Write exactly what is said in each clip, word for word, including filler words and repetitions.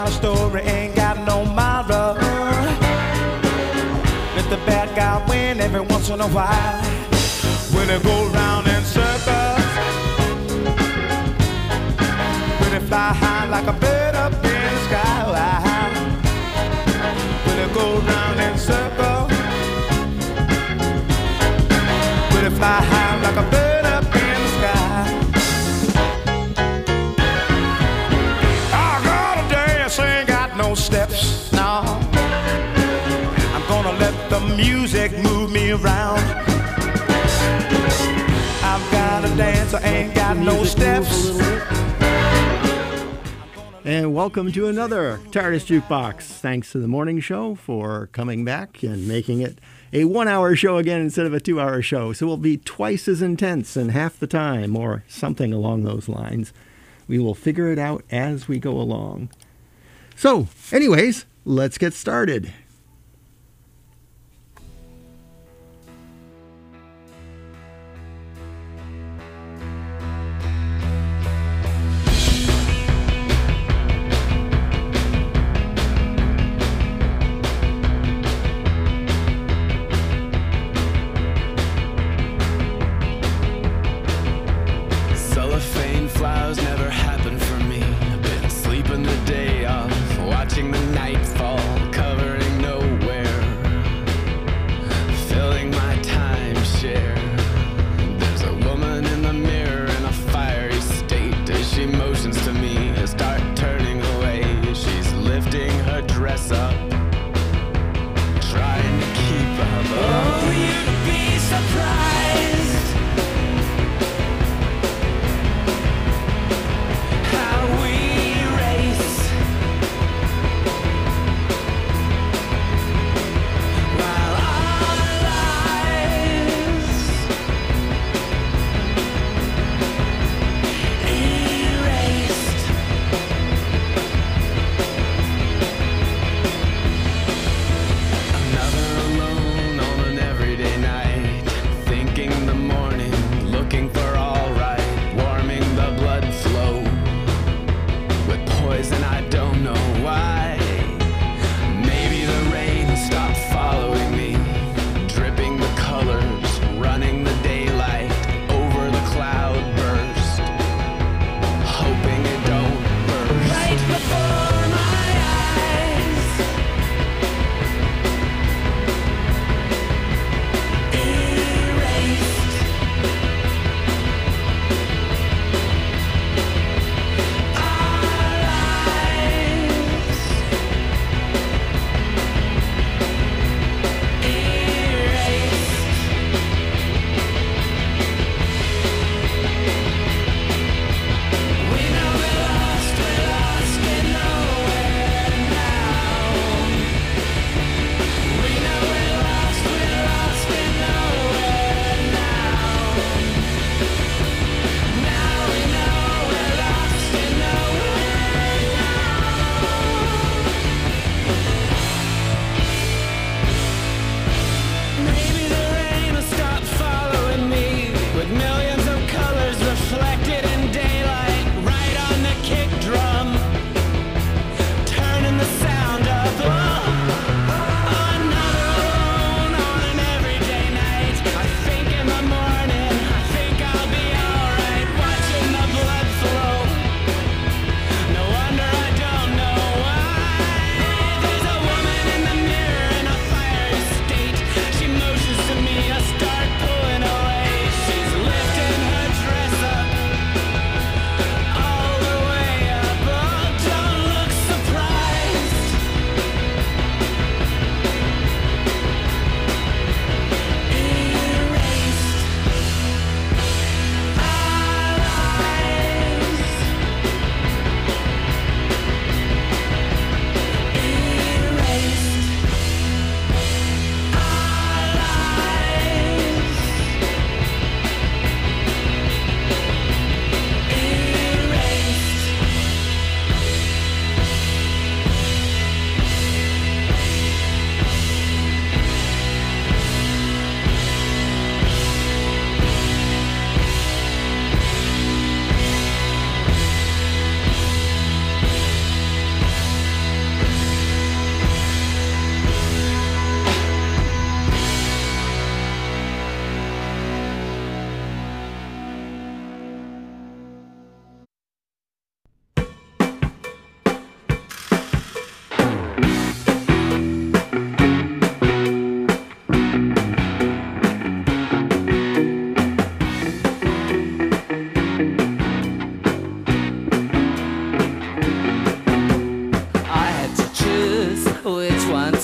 Story ain't got no moral. Let the bad guy win every once in a while. When it go round in circles, when it fly high like a bird up in the sky. When it go round in circles, when it fly high like a bird up in the sky. I gotta dance, ain't got no steps, no. I'm gonna let the music move me around. I've got to dance, I ain't got no steps. And welcome to another TARDIS Jukebox. Thanks to the morning show for coming back and making it a one-hour show again instead of a two-hour show. So we'll be twice as intense in half the time, or something along those lines. We will figure it out as we go along. So, anyways, let's get started.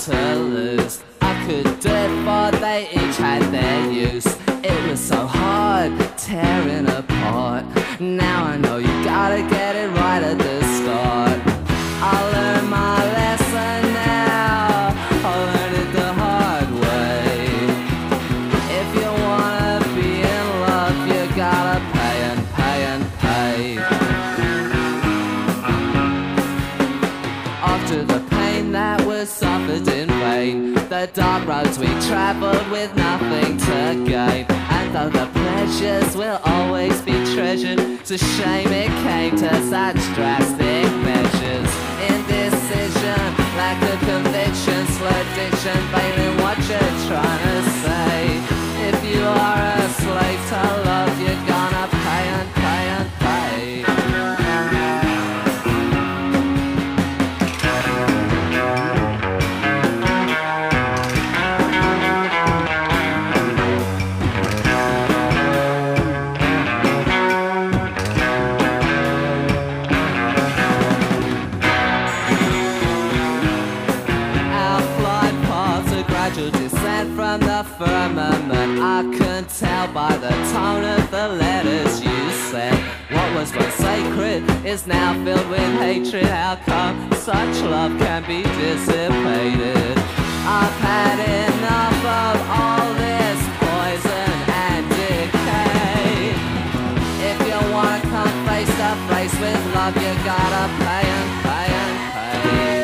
to lose. I could do it, but they each had their use. It was so hard, tearing apart. Now I know you gotta get it right at the start. I learned my lesson now, I learned it the hard way. If you wanna be in love, you gotta pay and pay and pay. After the pain that was suffered in vain, the dark roads we travelled with nothing to gain. And though the pleasures will always be treasured, it's a shame it came to such drastic measures. Indecision, lack of conviction, slow diction, failing what you're trying to say. If you are a slave to love, you're gonna pay and pay and pay. From the firmament, I could tell by the tone of the letters you said. What was once sacred is now filled with hatred. How come such love can be dissipated? I've had enough of all this poison and decay. If you wanna come face to face with love, you gotta pay and pay and pay.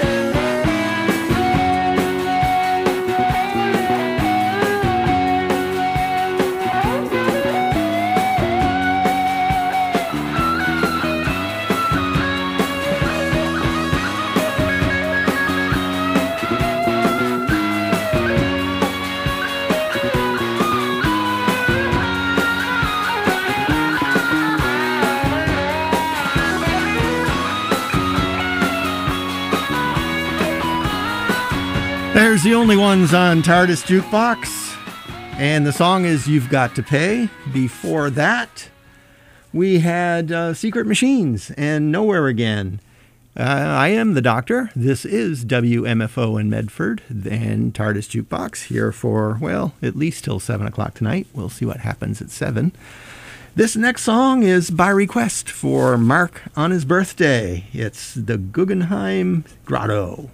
There's the only ones on TARDIS Jukebox, and the song is You've Got to Pay. Before that, we had uh, Secret Machines and Nowhere Again. Uh, I am the Doctor. This is W M F O in Medford and TARDIS Jukebox here for, well, at least till seven o'clock tonight. We'll see what happens at seven. This next song is by request for Mark on his birthday. It's the Guggenheim Grotto.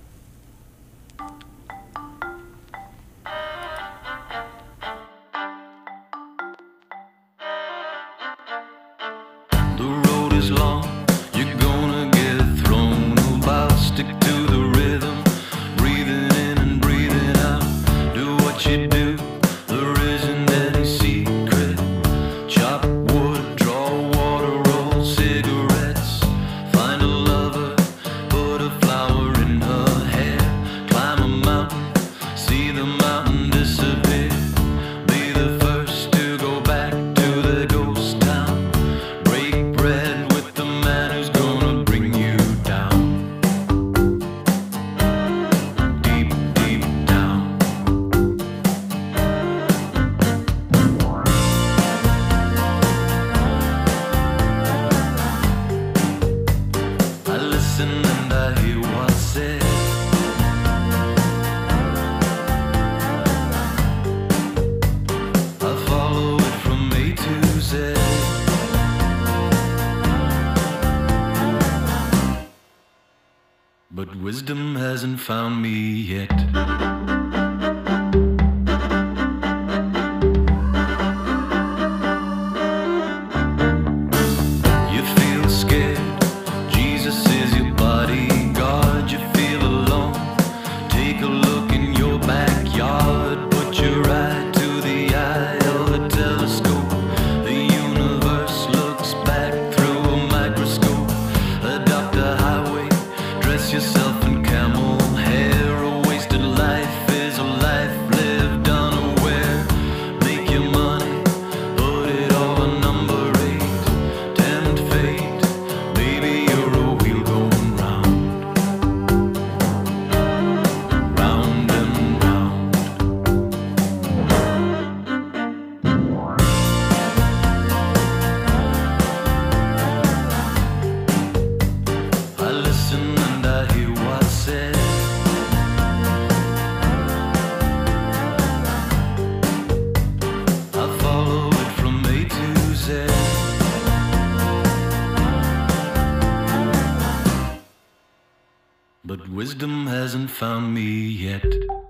But wisdom hasn't found me yet. You feel scared, Jesus is your bodyguard. You feel alone, take a look in your backyard. Put your eye to the eye of a telescope. The universe looks back through a microscope. Adopt a highway, dress yourself in camel hair. A wasted life wisdom hasn't found me yet.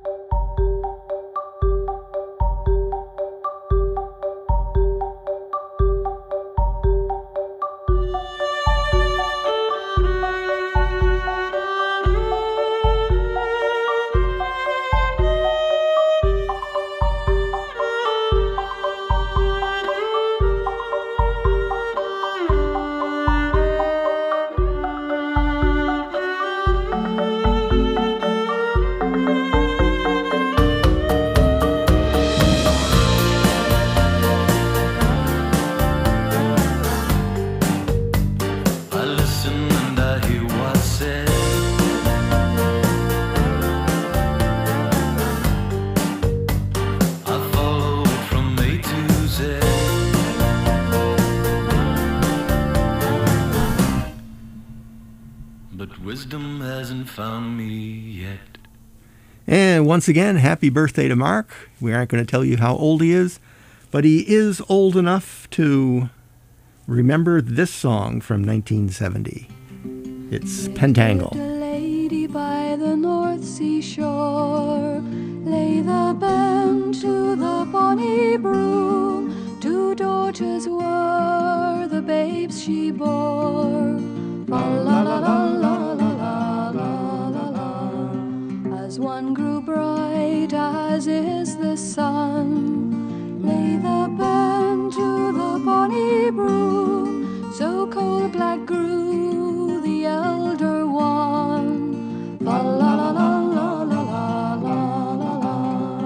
Wisdom hasn't found me yet. And once again, happy birthday to Mark. We aren't going to tell you how old he is, but he is old enough to remember this song from nineteen seventy. It's Pentangle. A lady by the North Sea shore, lay the band to the bonny broom. Two daughters were the babes she bore. La la la la la la la la la. As one grew bright as is the sun, lay the band to the bonny broom. So coal black grew the elder one. La la la la la la la la la la.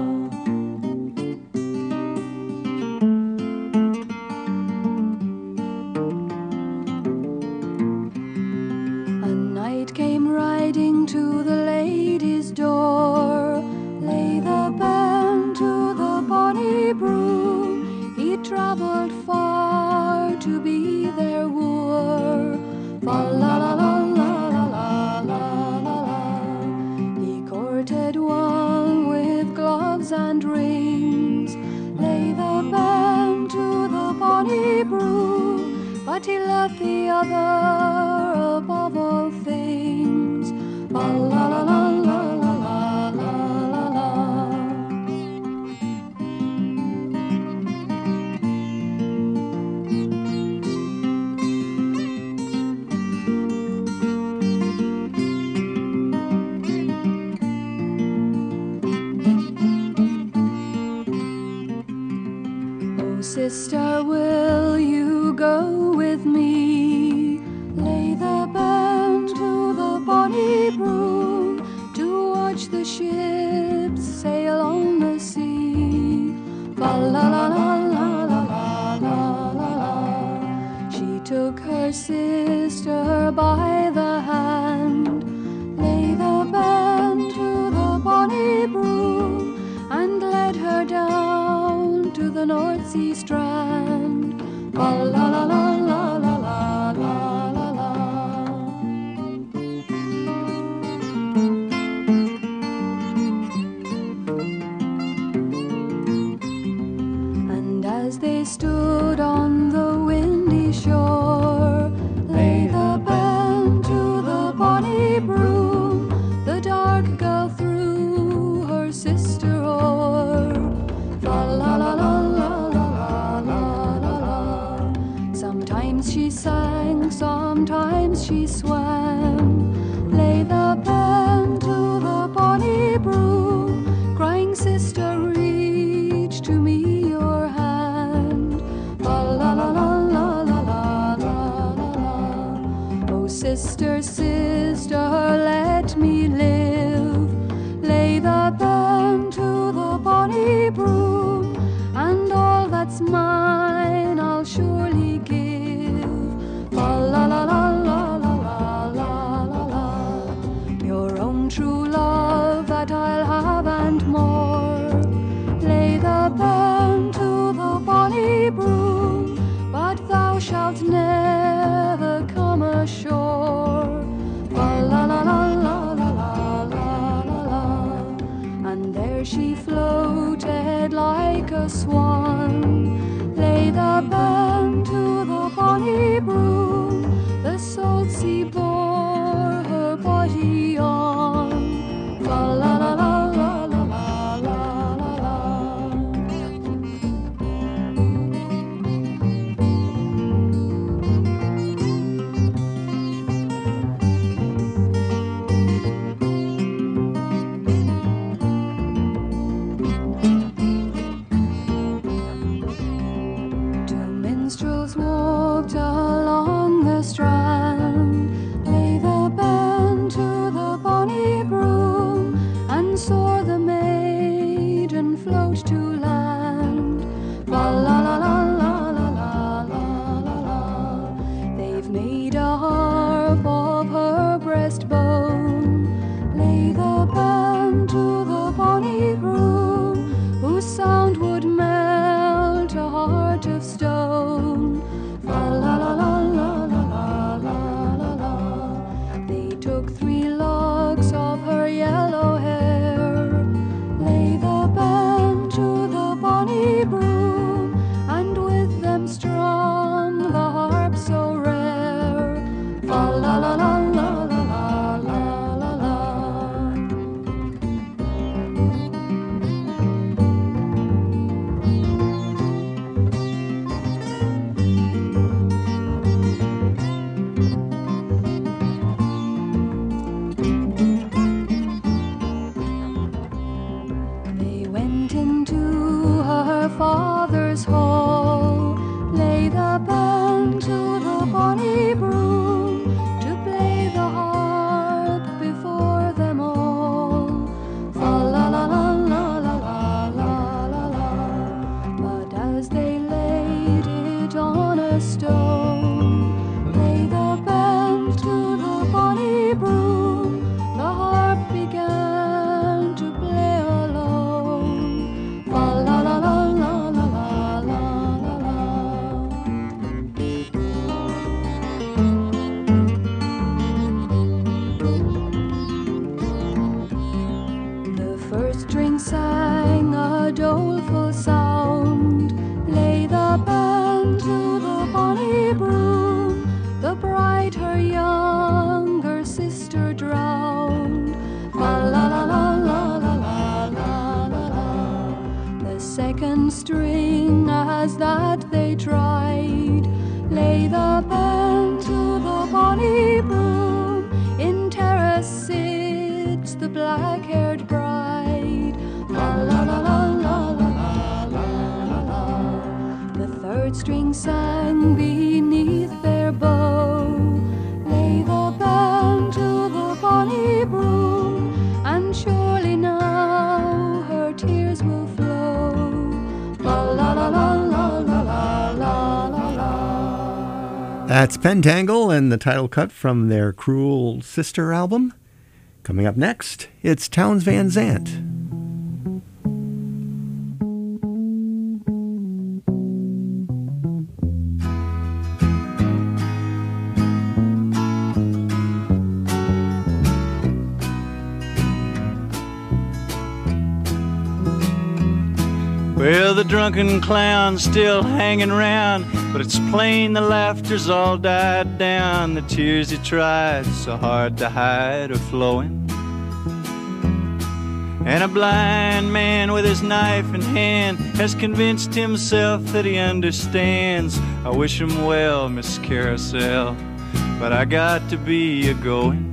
A knight came riding to the lady's door, lay the band to the bonny broom. He travelled far to be their wooer. La la la la la la la la la. He courted one with gloves and rings, lay the band to the bonny broom, but he left the other above all things. La la la la la la la la la. Oh, sister, will you go with me? Lay the band to the bonny broom, to watch the ships sail on the sea. La la la la la la la la la la. She took her sister by the hand, lay the band to the bonny broom, and led her down to the North Sea strand. La la la la la la la la la la. And as they stood on the windy shore, lay the band to the bonny broom, the dark girl threw her sister o'er. La la la la la la la la la. Sometimes she sang, sometimes she swam, lay the band to the bonny broom, crying, sister, reach to me your hand. La la la la la la la la la. Oh, sister, sister, let me live, lay the band to the bonny broom, and all that's mine I'll surely give. La la la la la la la la la. Your own true love that I'll have and more, lay the band to the bonny broom, but thou shalt never come ashore. La la la la la la la la la la. And there she floated like a swan, lay the band to the bonny broom, the salt sea bore her body on. then saw the maiden float to land. Fa la la la la la la la la la. They've made a harp of her breastbone. Lay the band to the bonny broom, whose sound would melt a heart of stone. Fa la la la la la la la la la. They took three locks of her yellow hair. Lay the band to the bonny broom, and with them strung the harp so rare. Fa la la la la la la la la la. They went into her father's hall. Lay the band to the bonny broom, to play the harp before them all. Fa la la la la la la la la la. But as they laid it on a stone, lay the band to the bonny broom, the harp began to play alone. Fa la la la la la la la la la. The first string sang a doleful sound. Lay the band to the bonny broom, the bride her younger sister drowned. Fa la la la la la la la la la. The second string, as that they tried, lay the band to the bonny broom. In terrace sits the black-haired bride. La la la la la la la la la. The third string sang beneath their bow. Lay the band to the bonny broom, and surely now her tears will flow. La la la la la la la la la la. That's Pentangle and the title cut from their Cruel Sister album. Coming up next, it's Townes Van Zandt. Well, the drunken clown's still hanging round, but it's plain the laughter's all died down. The tears he tried so hard to hide are flowing. And a blind man with his knife in hand has convinced himself that he understands. I wish him well, Miss Carousel, but I got to be a-going.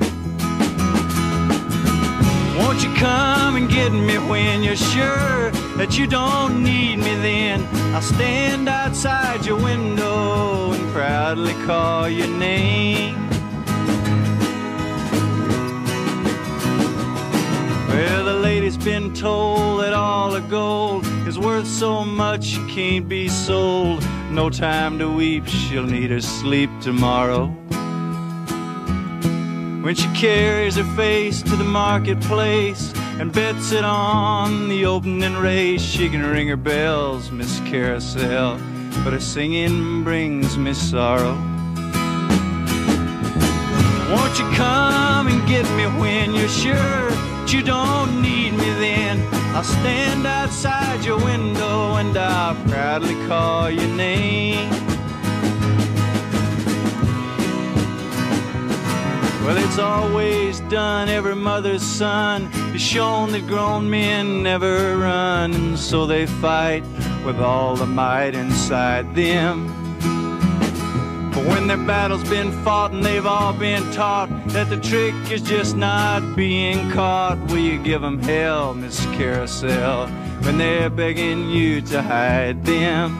Won't you come and get me when you're sure that you don't need me then? I'll stand outside your window and proudly call your name. Well, the lady's been told that all the gold is worth so much it can't be sold. No time to weep, she'll need her sleep tomorrow. When she carries her face to the marketplace and bets it on the opening race, she can ring her bells, Miss Carousel, but her singing brings me sorrow. Won't you come and get me when you're sure that you don't need me then? I'll stand outside your window and I'll proudly call your name. Well, it's always done, every mother's son is shown that grown men never run, and so they fight with all the might inside them. But when their battle's been fought and they've all been taught that the trick is just not being caught, will you give them hell, Miss Carousel, when they're begging you to hide them?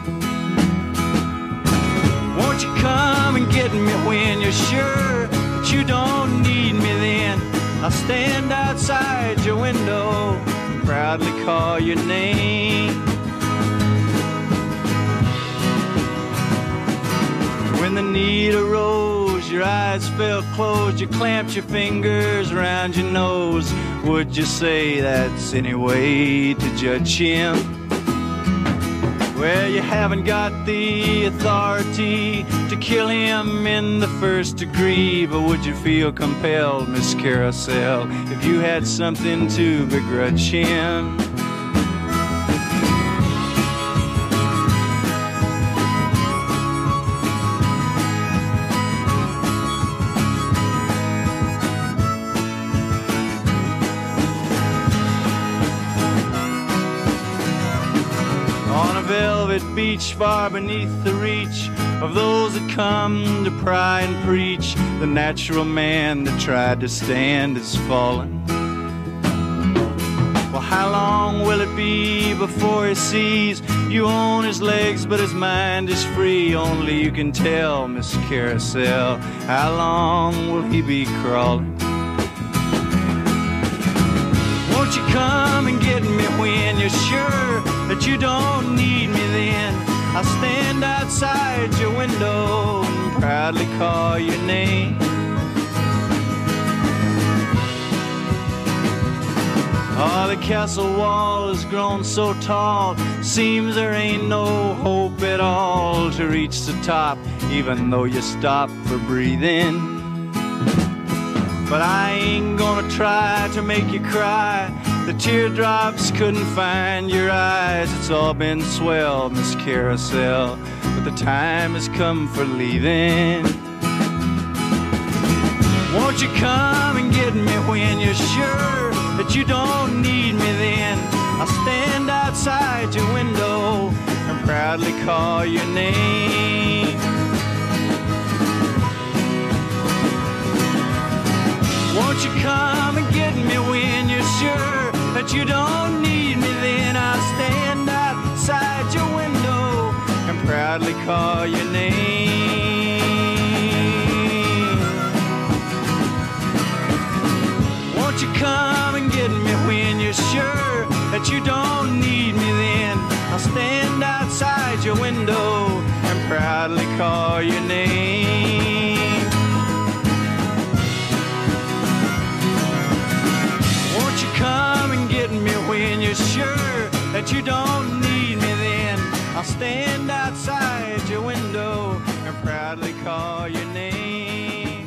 Won't you come and get me when you're sure that you don't need me then? I'll stand outside your window and proudly call your name. When the need arose, your eyes felt closed, you clamped your fingers around your nose. Would you say that's any way to judge him? Well, you haven't got the authority to kill him in the first degree, but would you feel compelled, Miss Carousel, if you had something to begrudge him? Beach far beneath the reach of those that come to pry and preach, the natural man that tried to stand is fallen. Well, how long will it be before he sees you own his legs but his mind is free? Only you can tell, Miss Carousel, how long will he be crawling? Won't you come and get me when you're sure that you don't need me then? I'll stand outside your window and proudly call your name. Oh, the castle wall has grown so tall, seems there ain't no hope at all to reach the top, even though you stop for breathing. But I ain't gonna try to make you cry. The teardrops couldn't find your eyes. It's all been swell, Miss Carousel, but the time has come for leaving. Won't you come and get me when you're sure that you don't need me then? I'll stand outside your window and proudly call your name. Won't you come and get me when you're sure that you don't need me then? I'll stand outside your window and proudly call your name. Won't you come and get me when you're sure that you don't need me then? I'll stand outside your window and proudly call your name. Won't you come and get me when you're sure that you don't need me then? I'll stand outside your window and proudly call your name.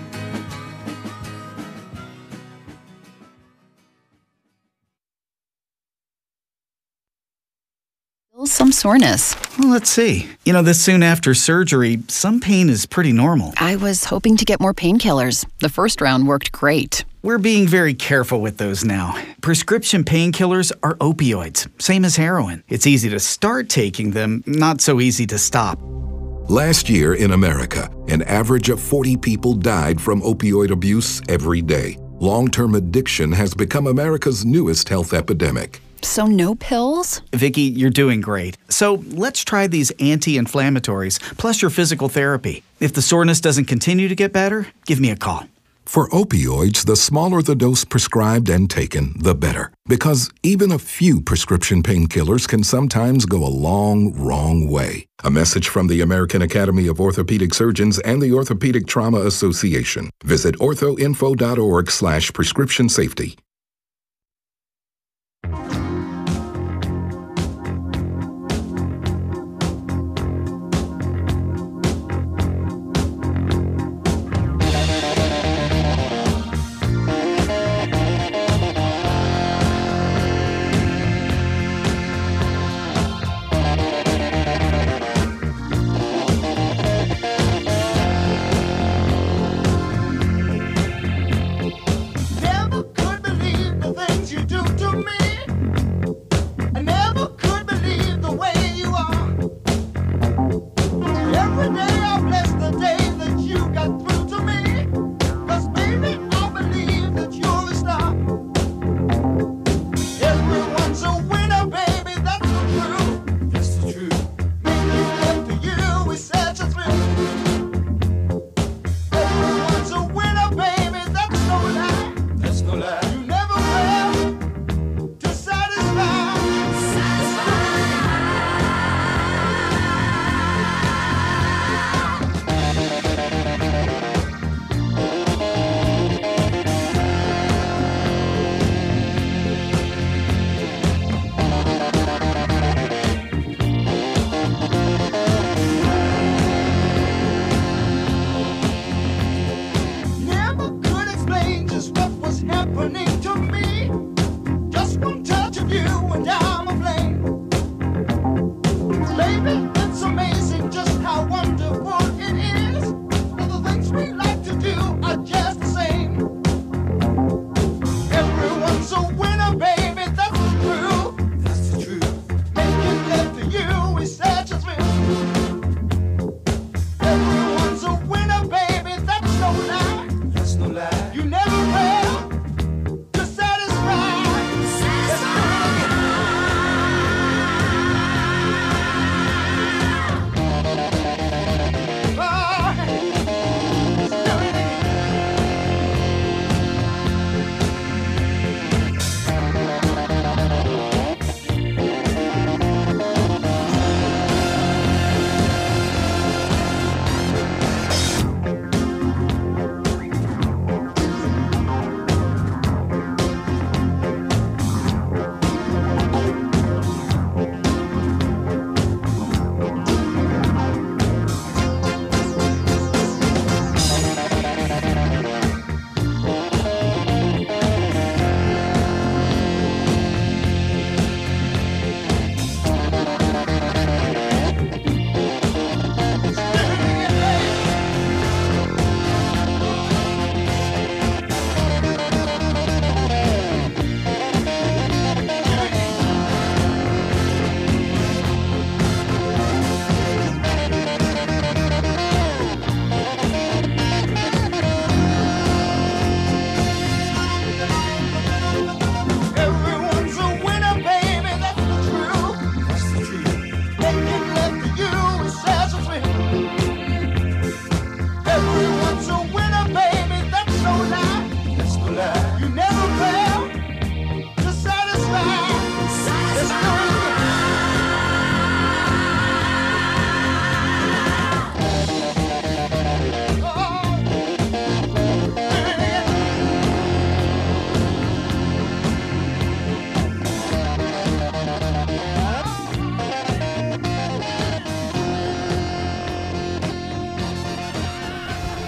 Some soreness. Well, let's see. You know, this soon after surgery, some pain is pretty normal. I was hoping to get more painkillers. The first round worked great. We're being very careful with those now. Prescription painkillers are opioids, same as heroin. It's easy to start taking them, not so easy to stop. Last year in America, an average of forty people died from opioid abuse every day. Long-term addiction has become America's newest health epidemic. So no pills? Vicki, you're doing great. So let's try these anti-inflammatories, plus your physical therapy. If the soreness doesn't continue to get better, give me a call. For opioids, the smaller the dose prescribed and taken, the better. Because even a few prescription painkillers can sometimes go a long, wrong way. A message from the American Academy of Orthopedic Surgeons and the Orthopedic Trauma Association. Visit orthoinfo.org slash prescription safety. Never could believe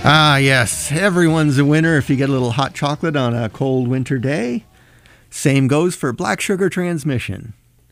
Ah, yes. Everyone's a winner if you get a little hot chocolate on a cold winter day. Same goes for Black Sugar Transmission.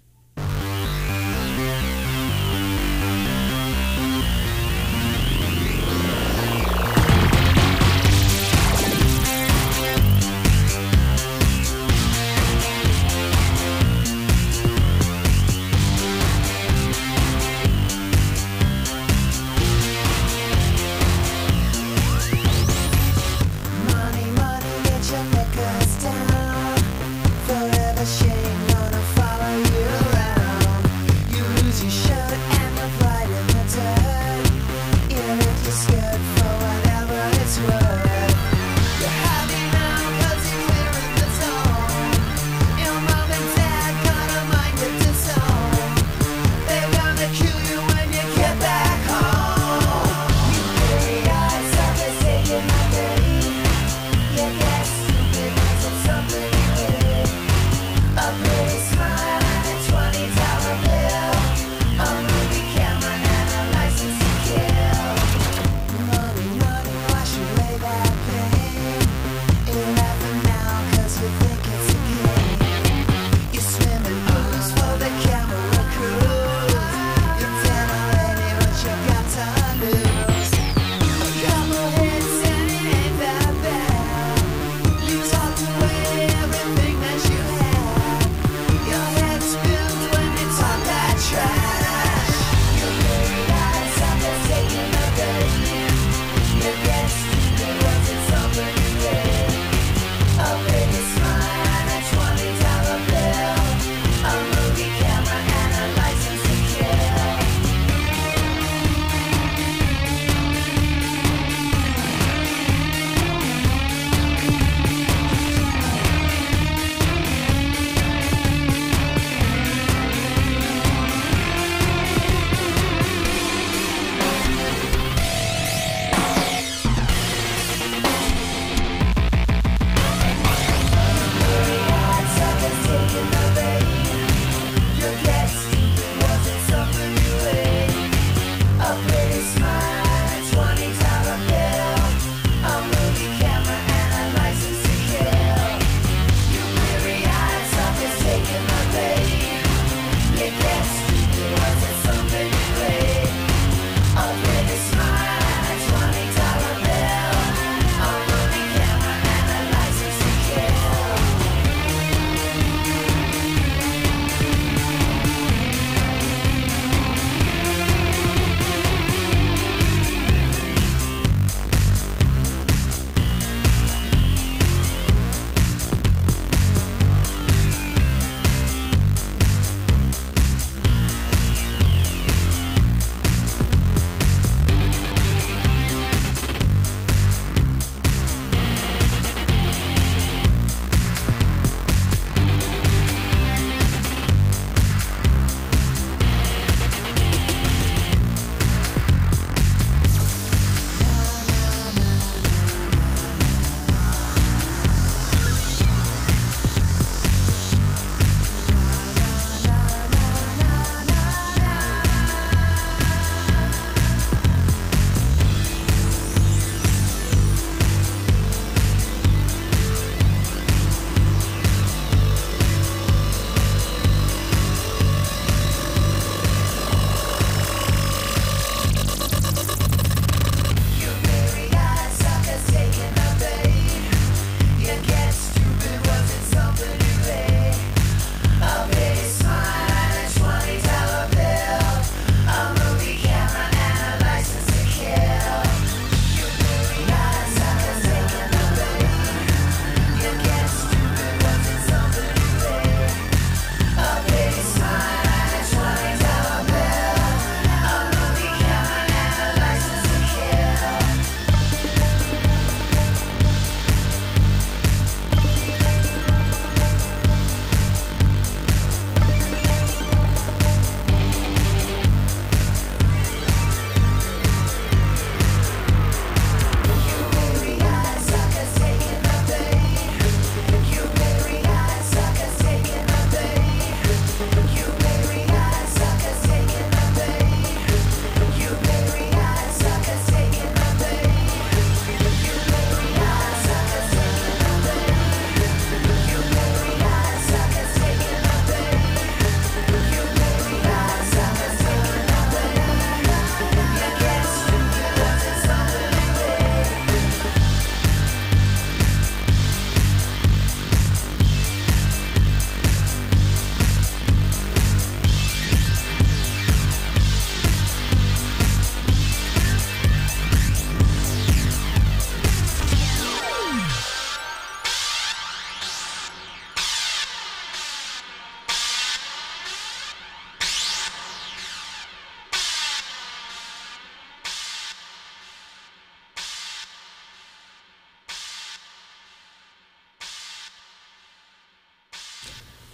Money, money, get your knickers down. Forever shame gonna follow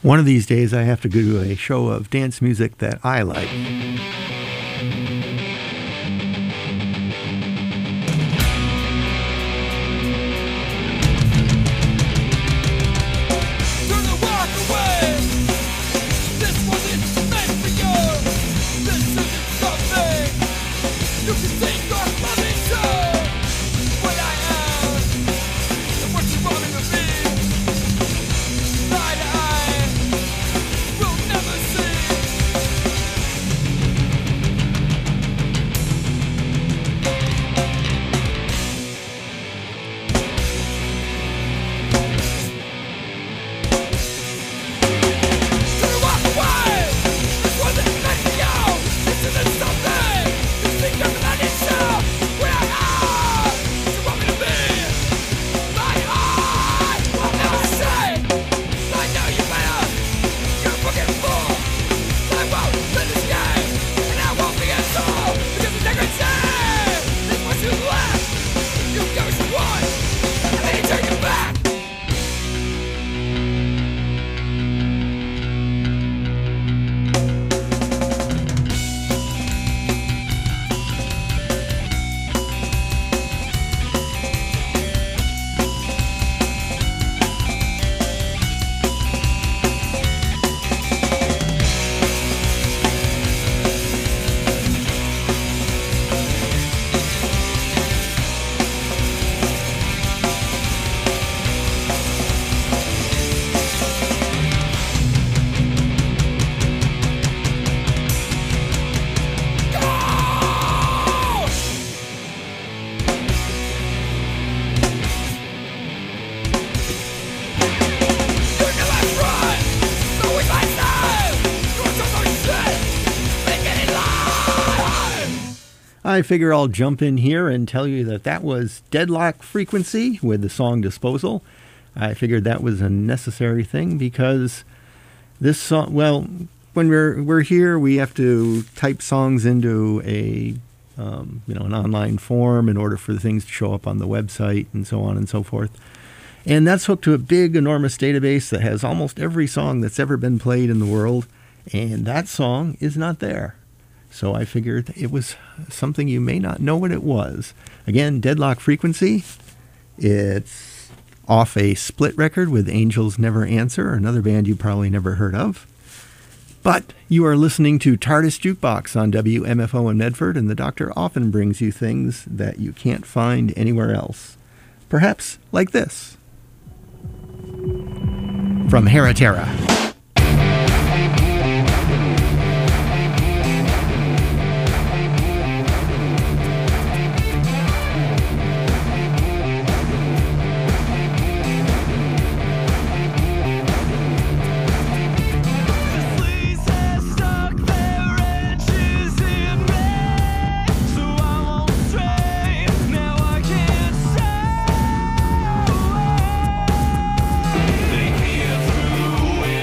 One of these days I have to go to a show of dance music that I like. I figure I'll jump in here and tell you that that was Deadlock Frequency with the song Disposal. I figured that was a necessary thing because this song, well, when we're we're here, we have to type songs into a um, you know an online form in order for the things to show up on the website and so on and so forth. And that's hooked to a big, enormous database that has almost every song that's ever been played in the world, and that song is not there. So I figured it was something you may not know what it was. Again, Deadlock Frequency. It's off a split record with Angels Never Answer, another band you probably never heard of. But you are listening to TARDIS Jukebox on W M F O in Medford, and the Doctor often brings you things that you can't find anywhere else. Perhaps like this. From Heritera. They peer through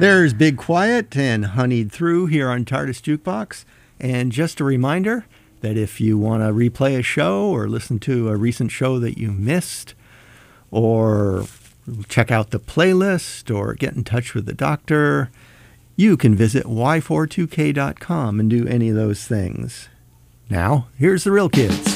There's Big Quiet and Honeyed Through here on TARDIS Jukebox. And just a reminder that if you want to replay a show or listen to a recent show that you missed, or check out the playlist, or get in touch with the doctor, you can visit y forty-two k dot com and do any of those things. Now, here's the real kids.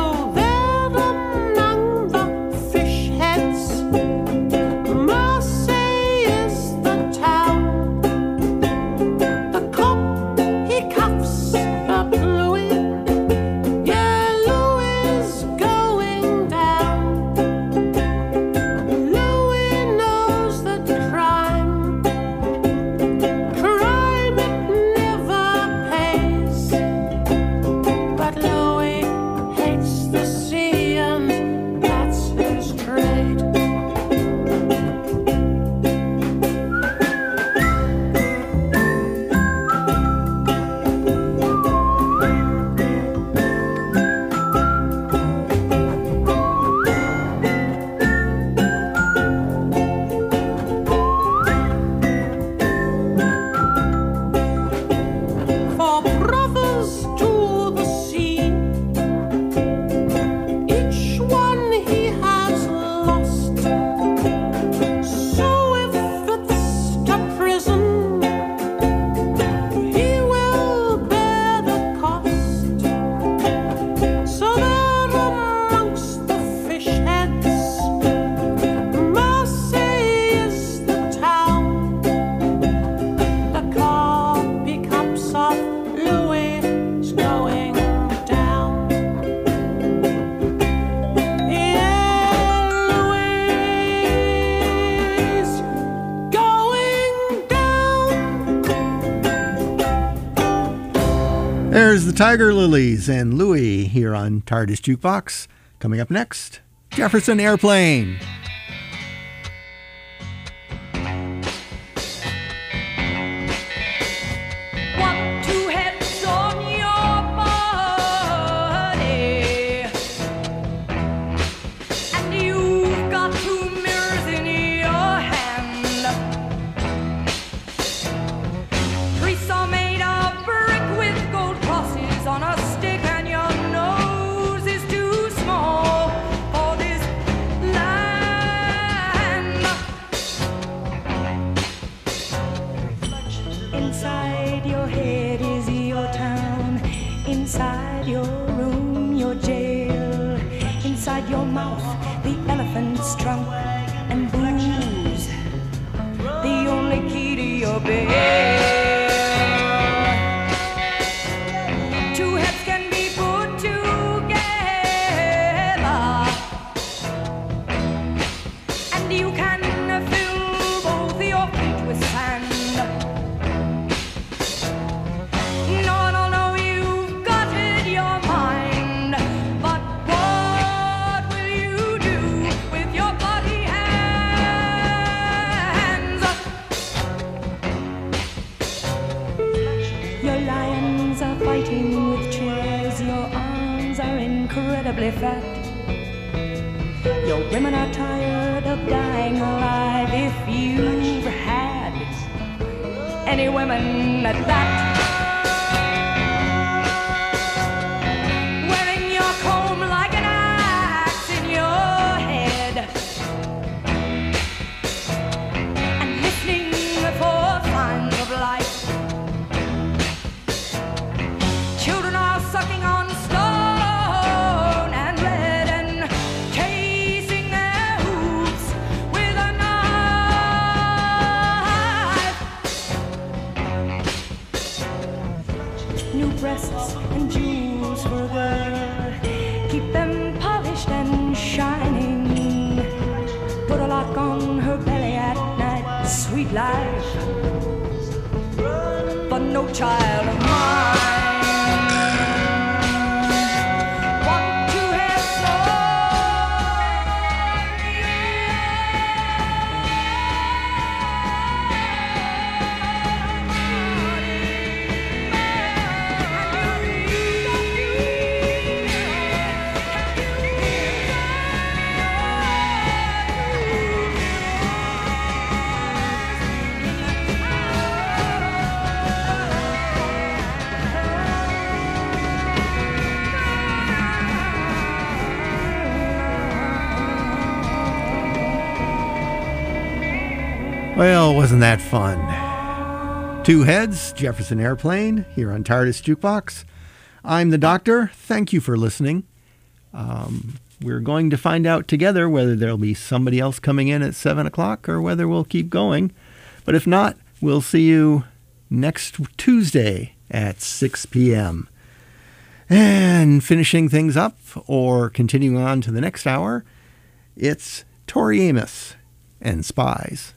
Must There's the Tiger Lilies and Louie here on TARDIS Jukebox. Coming up next, Jefferson Airplane. One, two heads on your body, and you've got two mirrors in your hand. Priests are made of brick with gold crosses on a stick, and your nose is too small for this land. Inside your head is your town, inside your room your jail, inside your mouth the elephant's trunk and booze, the only key to your bed. Two heads can be put together, and you can fill both your feet with sand. No, no, no, you've got it, your mind, but what will you do with your bloody hands? Your lions are fighting with chairs, your arms are incredibly fat. Your women are tired of dying alive, if you've had any women at that. Wearing your comb like an axe in your head, and listening for signs of life. Children are sucking on stone and bread and casing their hooves with a knife. New breasts and jewels for a girl, keep them polished and shining. Put a lock on her belly at night, sweet life, but no child of mine. One, two heads Well, wasn't that fun? Two Heads, Jefferson Airplane, here on TARDIS Jukebox. I'm the Doctor. Thank you for listening. Um, we're going to find out together whether there'll be somebody else coming in at seven o'clock or whether we'll keep going. But if not, we'll see you next Tuesday at six p.m. And finishing things up, or continuing on to the next hour, it's Tori Amos and Spies.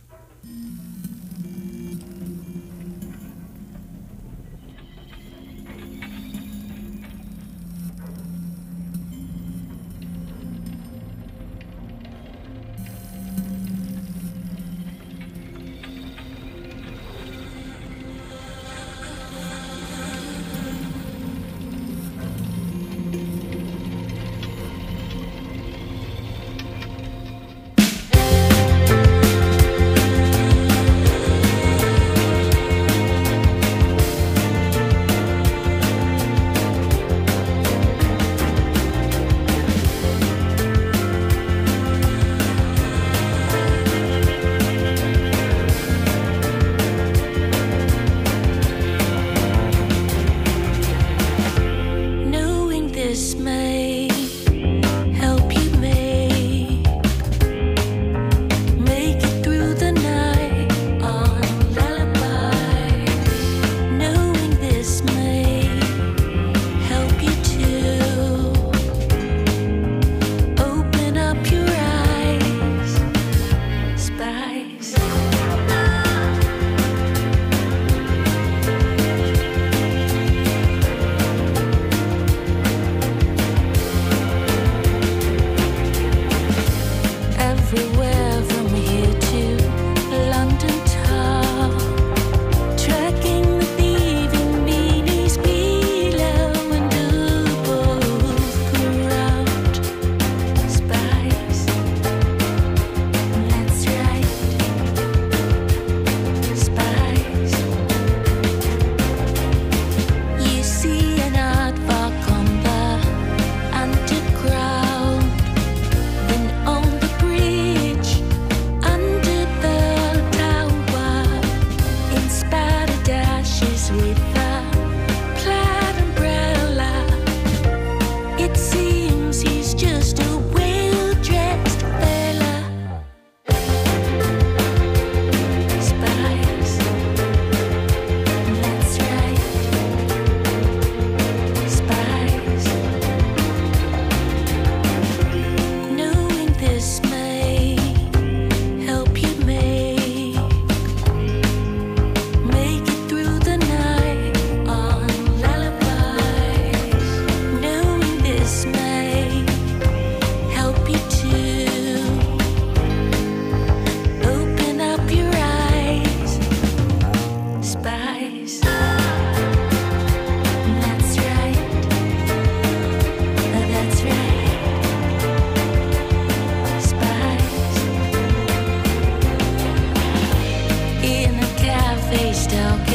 face down.